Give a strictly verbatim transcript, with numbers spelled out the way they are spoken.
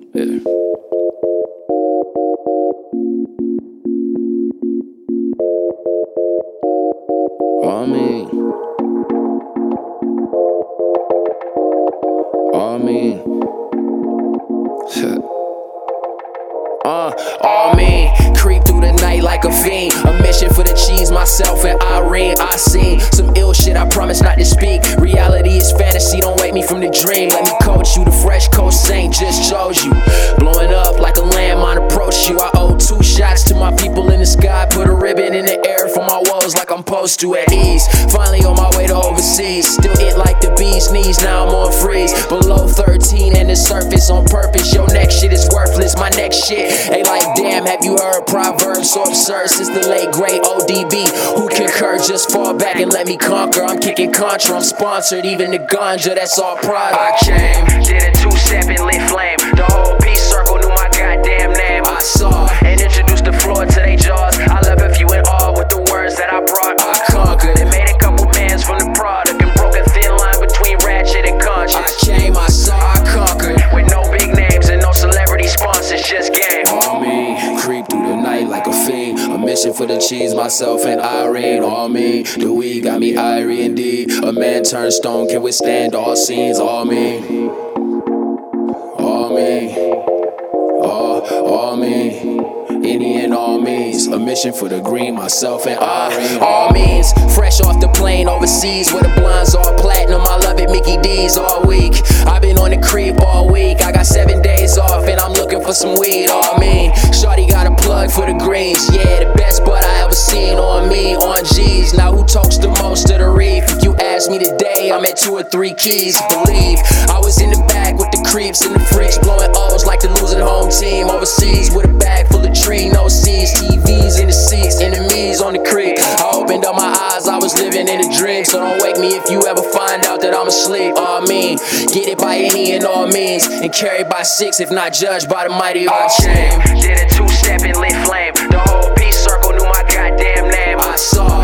Yeah. All me. All me. Uh, all me, creep through the night like a fiend. A mission for the cheese, myself and Irene. I seen some ill shit, I promise not to speak. Reality is fantasy, don't wake me from the dream. Let me coach you, the fresh coast saint just chose you. Blowing up like a landmine approach you. I owe two shots to my people in the sky. Put a ribbon in the air for my woes like I'm supposed to at ease. Finally on my way to overseas. Still it like the bee's knees, now I'm on freeze. Below thirteen and the surface on purpose. Your next shit is worthless, my next shit ain't like damn, have you heard proverbs so absurd since the late great O D B? Who concur? Just fall back and let me conquer. I'm kicking contra, I'm sponsored, even the ganja, that's all pride. I came, did a two-step and lit flame. The whole peace circle knew my goddamn name. I saw and introduced the floor to they jaws. I left a few in awe with the words that I brought. I conquered and made a couple bands from the product and broke a thin line between ratchet and conscious. I came, I saw, I conquered with no big names and no celebrity sponsors, just game. All me, creep through the night like a fiend. A mission for the cheese, myself and Irene. All me, the weed got me irie indeed. A man turned stone can withstand all scenes. All me, all me, all, all me. Any and all means, a mission for the green, myself and Irene. All means, fresh off the plane overseas where the blinds all platinum. I love it, Mickey D's all week. I've been on the creep all week. I got seven days off and I'm looking for some weed. All mean, shorty got a plug for the greens. Yeah, the best bud I ever seen on me, on G's. Now who talks the most of the reef? If you ask me today, I'm at two or three keys. Believe I was in the back with the creeps and the freaks, blowing O's like the losing home team overseas with a bag full of trees. No C's, T Vs in the seats, enemies on the creek. I opened up my eyes, I was living in a dream. So don't wake me if you ever find out that I'm asleep. All mean, get it by any and all means, and carried by six if not judged by the mighty all shame. Did a two-step and lit flame. The whole peace circle knew my goddamn name. I saw